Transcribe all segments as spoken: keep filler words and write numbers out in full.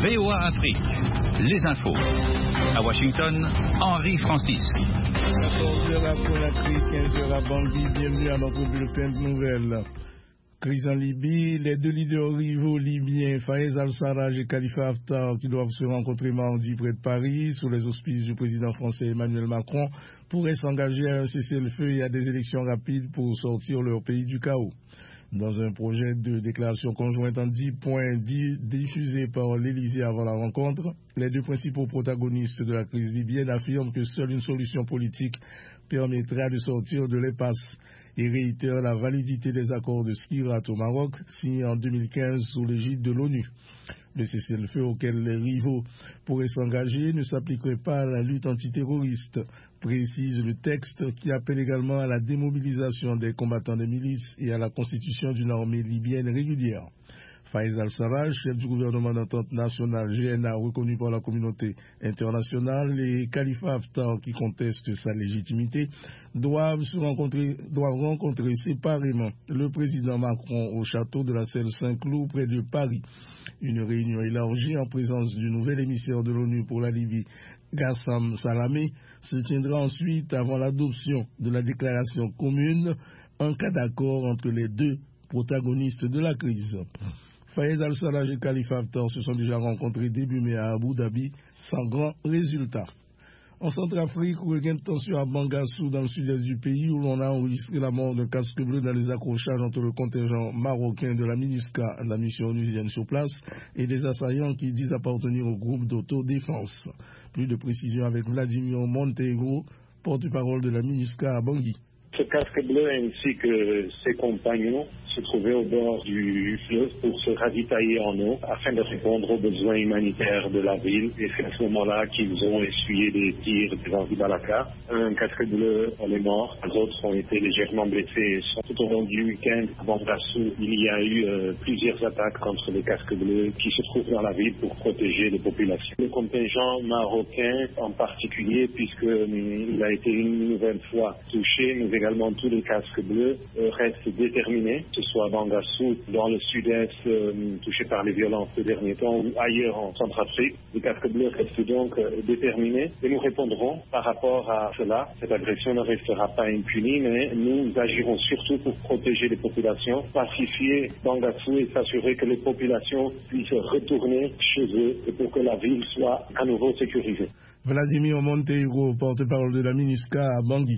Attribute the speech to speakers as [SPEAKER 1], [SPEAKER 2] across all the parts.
[SPEAKER 1] V O A Afrique, les infos. À Washington, Henri Francis.
[SPEAKER 2] quatorze heures après la crise, quinze heures à Bangui, bienvenue à notre bulletin de nouvelles. Crise en Libye, les deux leaders rivaux libyens, Fayez al-Sarraj et Khalifa Haftar, qui doivent se rencontrer mardi près de Paris, sous les auspices du président français Emmanuel Macron, pourraient s'engager à un cessez-le-feu et à des élections rapides pour sortir leur pays du chaos. Dans un projet de déclaration conjointe en dix points diffusé par l'Élysée avant la rencontre, les deux principaux protagonistes de la crise libyenne affirment que seule une solution politique permettra de sortir de l'impasse et réitèrent la validité des accords de Skirat au Maroc, signés en deux mille quinze sous l'égide de l'ONU. Le cessez-le-feu auquel les rivaux pourraient s'engager ne s'appliquerait pas à la lutte antiterroriste, précise le texte, qui appelle également à la démobilisation des combattants des milices et à la constitution d'une armée libyenne régulière. Fayez al-Sarraj, chef du gouvernement d'entente nationale G N A reconnu par la communauté internationale, et Khalifa Haftar, qui conteste sa légitimité, doivent se rencontrer, doivent rencontrer séparément le président Macron au château de la Selle Saint-Cloud près de Paris. Une réunion élargie en présence du nouvel émissaire de l'ONU pour la Libye, Gassam Salamé, se tiendra ensuite avant l'adoption de la déclaration commune en cas d'accord entre les deux protagonistes de la crise. Fayez al-Sarraj et Khalifa Haftar se sont déjà rencontrés début mai à Abu Dhabi sans grand résultat. En Centrafrique, regain de tension à Bangassou dans le sud-est du pays où l'on a enregistré la mort d'un casque bleu dans les accrochages entre le contingent marocain de la MINUSCA, la mission onusienne sur place, et des assaillants qui disent appartenir au groupe d'autodéfense. Plus de précisions avec Vladimir Monteiro, porte-parole de la MINUSCA à Bangui.
[SPEAKER 3] Ce casque bleu ainsi que ses compagnons se trouvaient au bord du fleuve pour se ravitailler en eau afin de répondre aux besoins humanitaires de la ville. Et c'est à ce moment-là qu'ils ont essuyé des tirs des anti-Balaka. Un casque bleu, on est mort. Les autres ont été légèrement blessés. Tout au long du week-end, à Bangassou, il y a eu euh, plusieurs attaques contre les casques bleus qui se trouvent dans la ville pour protéger les populations. Le contingent marocain en particulier, puisque euh, il a été une nouvelle fois touché, mais également tous les casques bleus euh, restent déterminés, que ce soit à Bangassou, dans le sud-est, euh, touché par les violences ces derniers temps, ou ailleurs en Centrafrique. Les casques bleus restent donc euh, déterminés et nous répondrons par rapport à cela. Cette agression ne restera pas impunie, mais nous agirons surtout pour protéger les populations, pacifier Bangassou et s'assurer que les populations puissent retourner chez eux et pour que la ville soit à nouveau sécurisée.
[SPEAKER 2] Vladimir Monteiro, porte-parole de la MINUSCA à Bangui.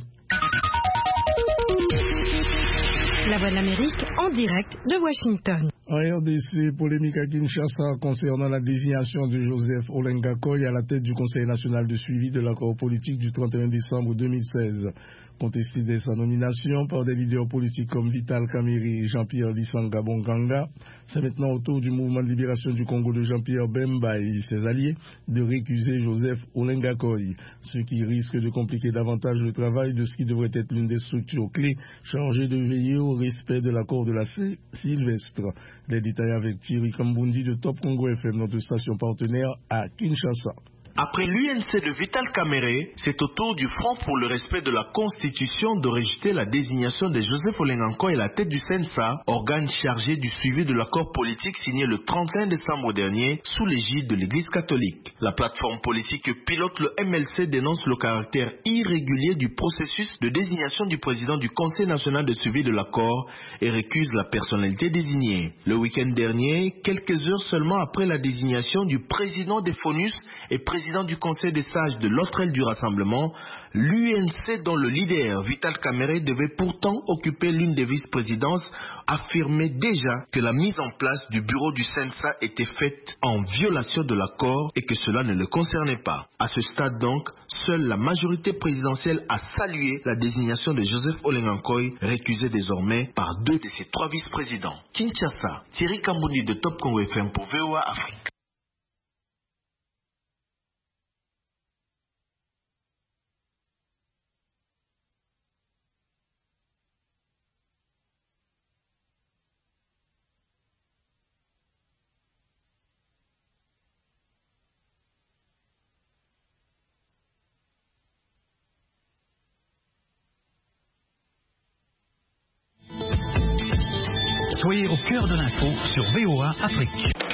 [SPEAKER 4] La Voix de l'Amérique en direct de Washington.
[SPEAKER 2] En R D C, polémique à Kinshasa concernant la désignation de Joseph Olenga Koy à la tête du Conseil national de suivi de l'accord politique du trente et un décembre deux mille seize. Contesté dès sa nomination par des leaders politiques comme Vital Kamerhe et Jean-Pierre Lissanga Bonganga, c'est maintenant au tour du mouvement de libération du Congo de Jean-Pierre Bemba et ses alliés de récuser Joseph Olenga Koy, ce qui risque de compliquer davantage le travail de ce qui devrait être l'une des structures clés chargées de veiller au respect de l'accord de la Sylvestre. Les détails avec Thierry Kambundi de Top Congo F M, notre station partenaire à Kinshasa.
[SPEAKER 5] Après l'U N C de Vital Kamerhe, c'est au tour du Front pour le respect de la Constitution de rejeter la désignation de Joseph Olenga Koy à la tête du CENSA, organe chargé du suivi de l'accord politique signé le trente et un décembre dernier sous l'égide de l'Église catholique. La plateforme politique que pilote le M L C dénonce le caractère irrégulier du processus de désignation du président du Conseil national de suivi de l'accord et récuse la personnalité désignée. Le week-end dernier, quelques heures seulement après la désignation du président des FONUS et président du Conseil des sages de l'autre aile du rassemblement, l'U N C dont le leader Vital Kamerhe devait pourtant occuper l'une des vice-présidences affirmait déjà que la mise en place du bureau du CENSA était faite en violation de l'accord et que cela ne le concernait pas. À ce stade donc, seule la majorité présidentielle a salué la désignation de Joseph Olenga Koy, récusé désormais par deux de ses trois vice-présidents. Kinshasa, Thierry Kambundi de Top Congo F M pour V O A Afrique.
[SPEAKER 1] Soyez au cœur de l'info sur V O A Afrique.